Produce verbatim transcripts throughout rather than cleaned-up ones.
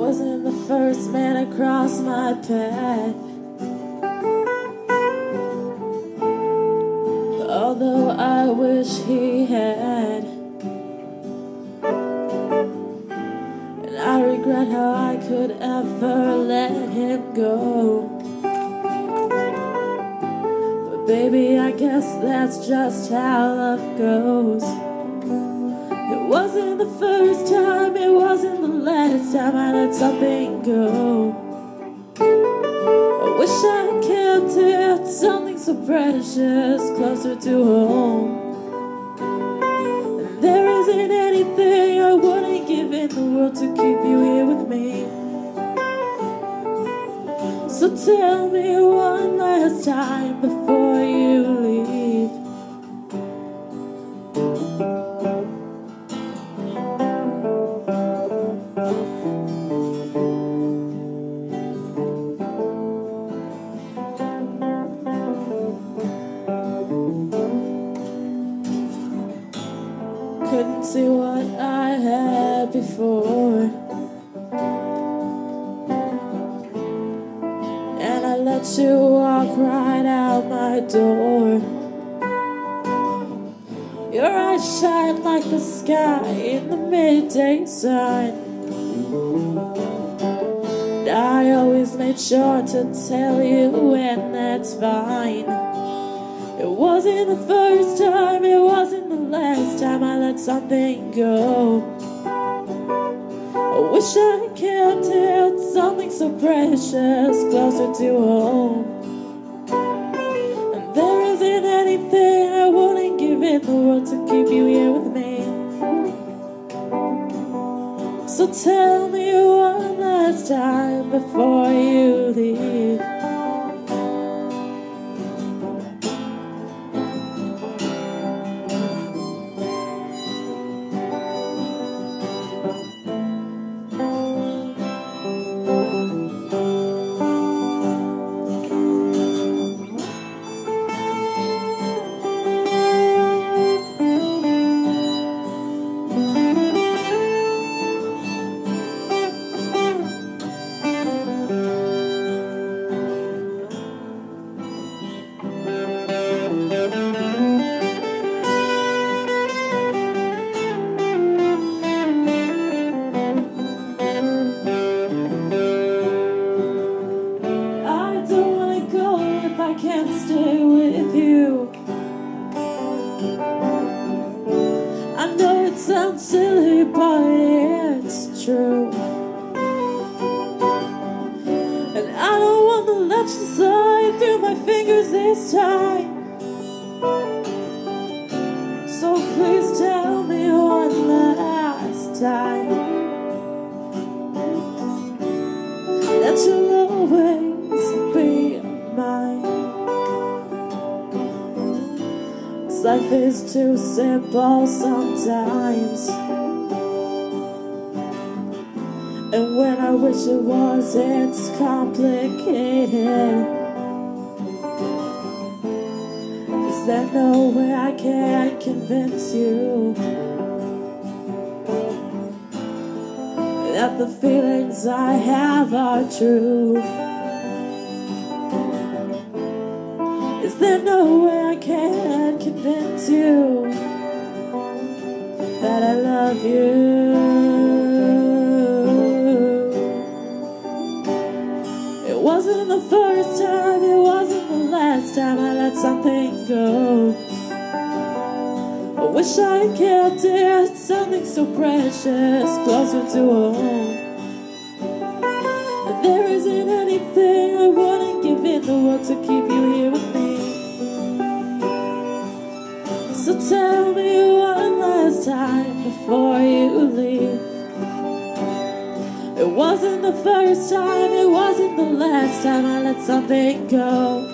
wasn't the first man across my path, although I wish he had. And I regret how I could ever let him go. But baby, I guess that's just how love goes. It wasn't the first time, it wasn't the last time I let something go. I wish I kept it, something so precious, closer to home. And there isn't anything I wouldn't give in the world to keep you here with me. So tell me one last time before you leave. Couldn't see what I had before, and I let you walk right out my door. Your eyes shine like the sky in the midday sun. And I always made sure to tell you when that's fine. It wasn't the first time, it wasn't the last time I let something go. I wish I kept it, something so precious, closer to home. And there isn't anything I wouldn't give in the world to keep you here with me. So tell me one last time before you leave. I can't stay with you. I know it sounds silly, but it's true. And I don't want to let you slide through my fingers this time. So please tell me one last time that you'll always be mine. Life is too simple sometimes, and when I wish it was, it's complicated. Is there no way I can convince you that the feelings I have are true? Is there no way I can convince you that I love you? It wasn't the first time, it wasn't the last time I let something go. I wish I kept it, something so precious, closer to home. And there isn't anything I wouldn't give in the world to keep you here with me. So tell me one last time before you leave. It wasn't the first time, it wasn't the last time I let something go.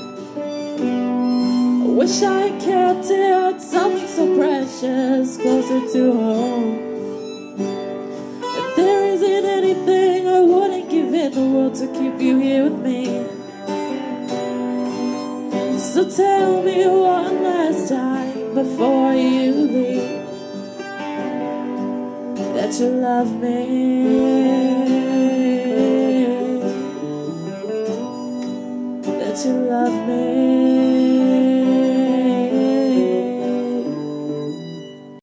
I wish I kept it, something so precious, closer to home. And there isn't anything I wouldn't give in the world to keep you here with me. So tell me one last time before you leave that you love me. to love me.